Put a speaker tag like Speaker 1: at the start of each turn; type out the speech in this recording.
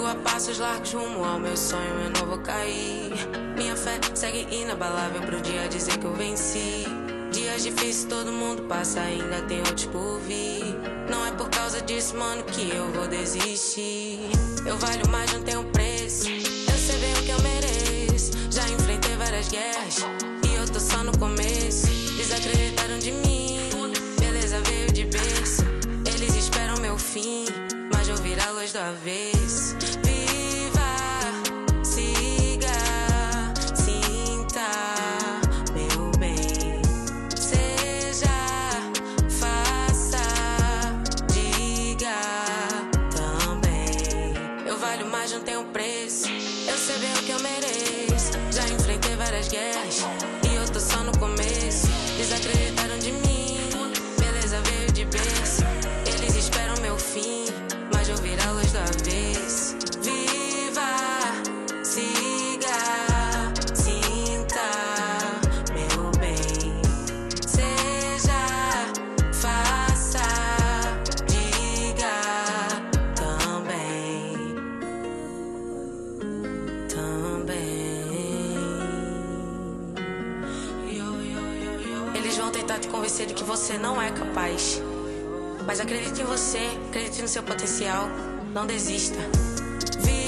Speaker 1: Sigo a passos largos rumo ao meu sonho, eu não vou cair. Minha fé segue inabalável pro dia dizer que eu venci. Dias difíceis todo mundo passa, ainda tem outros por vir. Não é por causa disso, mano, que eu vou desistir. Eu valho mais, não tenho preço. Eu sei bem o que eu mereço. Já enfrentei várias guerras e eu tô só no começo. Desacreditaram de mim, beleza veio de berço. Eles esperam meu fim, mas eu viro a luz do avesso. Viva, siga, sinta meu bem. Seja, faça, diga também. Eu valho mais, não tenho preço. Eu sei bem o que eu mereço. Já enfrentei várias guerras e eu tô só no começo. Desacreditaram de mim, beleza veio de berço. Eles esperam meu fim, mas eu viro a luz do avesso. Viva, siga, sinta meu bem. Seja, faça, diga também. Eles vão tentar te convencer de que você não é capaz, mas acredite em você, acredite no seu potencial, não desista.